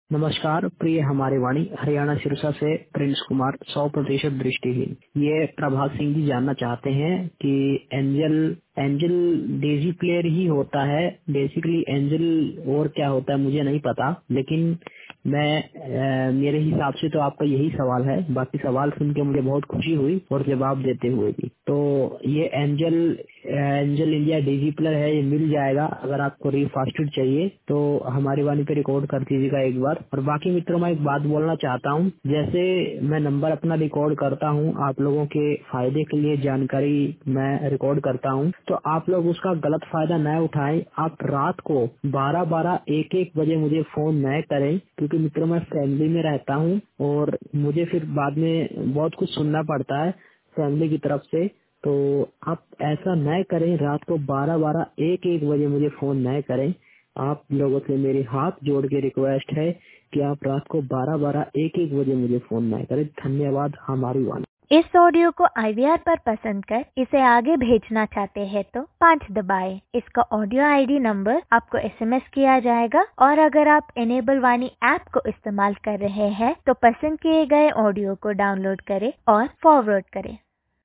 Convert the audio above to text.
नमस्कार प्रिय हमारी वाणी हरियाणा सिरसा से प्रिंस कुमार 100% दृष्टिहीन। ये प्रभात सिंह जी जानना चाहते हैं कि एंजल एंजल डेजी प्लेयर ही होता है। बेसिकली एंजल और क्या होता है मुझे नहीं पता, लेकिन मेरे हिसाब से तो आपका यही सवाल है। बाकी सवाल सुन के मुझे बहुत खुशी हुई और जवाब देते हुए भी। तो ये एंजल इंडिया डेजी प्लेयर है, ये मिल जाएगा। अगर आपको रीफास्टेड चाहिए तो हमारी वाणी पे रिकॉर्ड कर दीजिएगा एक बार। और बाकी मित्रों मैं एक बात बोलना चाहता हूँ, जैसे मैं नंबर अपना रिकॉर्ड करता हूँ आप लोगों के फायदे के लिए, जानकारी मैं रिकॉर्ड करता हूँ, तो आप लोग उसका गलत फायदा न उठाएं। आप रात को 12-12 1-1 बजे मुझे फोन न करें, क्योंकि मित्रों मैं फैमिली में रहता हूँ और मुझे फिर बाद में बहुत कुछ सुनना पड़ता है फैमिली की तरफ से। तो आप ऐसा न करें, रात को 12-12 1-1 बजे मुझे फोन न करें। आप लोगों से मेरे हाथ जोड़ के रिक्वेस्ट है कि आप रात को 12-12 1-1 बजे मुझे फोन न करें। धन्यवाद हमारी वाणी। इस ऑडियो को IVR पर पसंद कर इसे आगे भेजना चाहते हैं तो 5 दबाएं। इसका ऑडियो ID नंबर आपको SMS किया जाएगा। और अगर आप इनेबल वाणी ऐप को इस्तेमाल कर रहे हैं तो पसंद किए गए ऑडियो को डाउनलोड करें और फॉरवर्ड करें।